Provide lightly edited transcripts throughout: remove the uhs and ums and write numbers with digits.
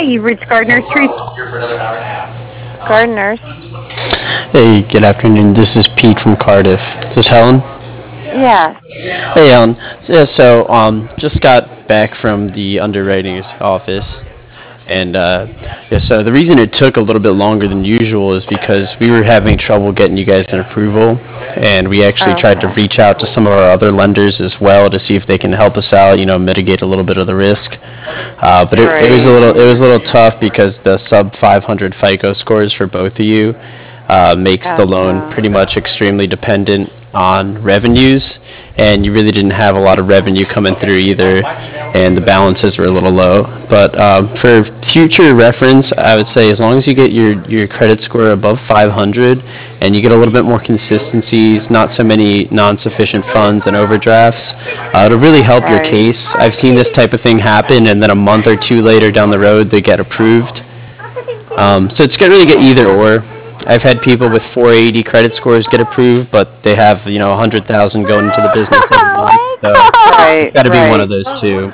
you've reached Gardner Street. Gardner's. Hey, good afternoon. This is Pete from Cardiff. Is this Helen? Yeah. Hey, Helen. Just got back from the underwriting's office, and so the reason it took a little bit longer than usual is because we were having trouble getting you guys an approval, and we actually tried to Okay. reach out to some of our other lenders as well to see if they can help us out, mitigate a little bit of the risk. But it was a Right. little tough because the sub 500 FICO scores for both of you makes the loan Gotcha. pretty much extremely dependent on revenues, and you really didn't have a lot of revenue coming through either, and the balances were a little low. But for future reference, I would say as long as you get your credit score above 500 and you get a little bit more consistencies, not so many non-sufficient funds and overdrafts, it'll really help your Right. case. I've seen this type of thing happen, and then a month or two later down the road, they get approved. So it's going to really get either or. I've had people with 480 credit scores get approved, but they have 100,000 going into the business every month. So it's Right. got to be one of Right. those two.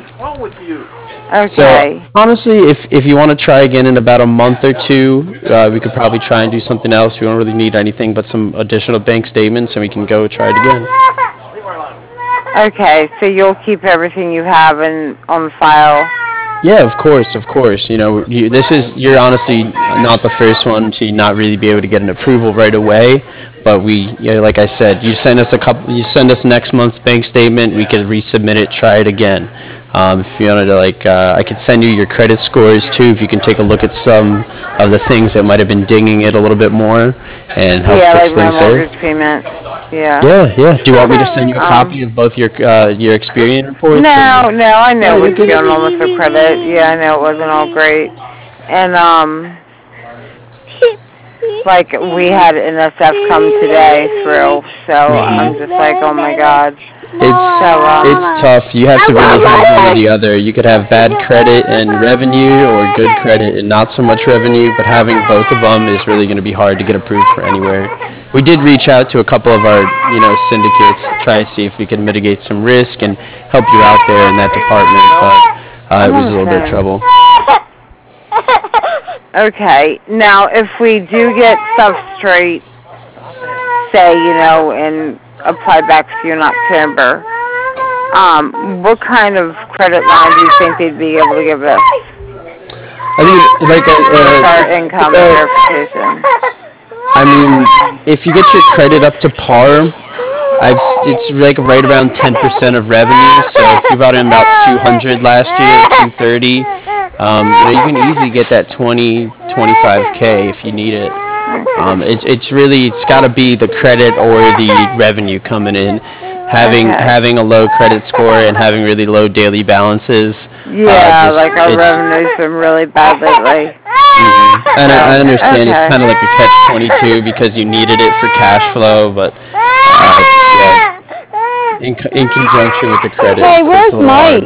So Okay. honestly, if you want to try again in about a month or two, we could probably try and do something else. We don't really need anything but some additional bank statements, and we can go try it again. Okay. So you'll keep everything you have on file. Yeah, of course, of course. You're honestly not the first one to not really be able to get an approval right away. But like I said, you send us next month's bank statement, we could resubmit it, try it again. If you wanted to, I could send you your credit scores too, if you can take a look at some of the things that might have been dinging it a little bit more and help Yeah, fix like my things there. mortgage payment. Yeah. Yeah, yeah. Do you want me to send you a Um. copy of both your Experian reports? No, And no, I no, know you're what's good. going on with the credit. Yeah, I know it wasn't all great. And like we had NSF come today through, so I'm just like, oh my god. It's So it's tough. You have to really have one or the other. You could have bad credit and revenue, or good credit and not so much revenue. But having both of them is really going to be hard to get approved for anywhere. We did reach out to a couple of our syndicates to try to see if we could mitigate some risk and help you out there in that department, but it I'm on was the a little bit of phone. trouble. Okay, now if we do get stuff straight, say, and apply back to you in October, what kind of credit line do you think they'd be able to give us I think with our income verification? I mean, if you get your credit up to par, it's like right around 10% of revenue. So if you brought in about 200 last year, 230, you can easily get that 20, 25K if you need it. It's got to be the credit or the revenue coming in. Okay. Having a low credit score and having really low daily balances, Yeah, just like our it's. revenue's been really bad lately. And I So, understand it's okay. kind of like a catch-22 because you needed it for cash flow, but yeah, in conjunction with the credit, Hey, it's a where's little hard. Mike?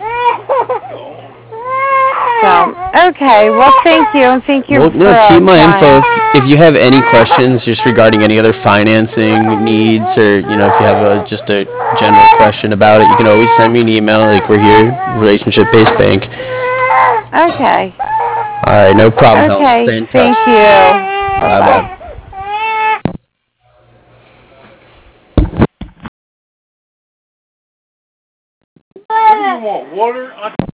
So, okay. Well, thank you, and thank you Well, for no, keep my info. applying. If you have any questions just regarding any other financing needs, or if you have just a general question about it, you can always send me an email. Like, we're here, relationship-based bank. Okay. All right, no problem, Helen. Okay. Stay in touch. Thank you. Bye Bye-bye. bye. What do you want? Water?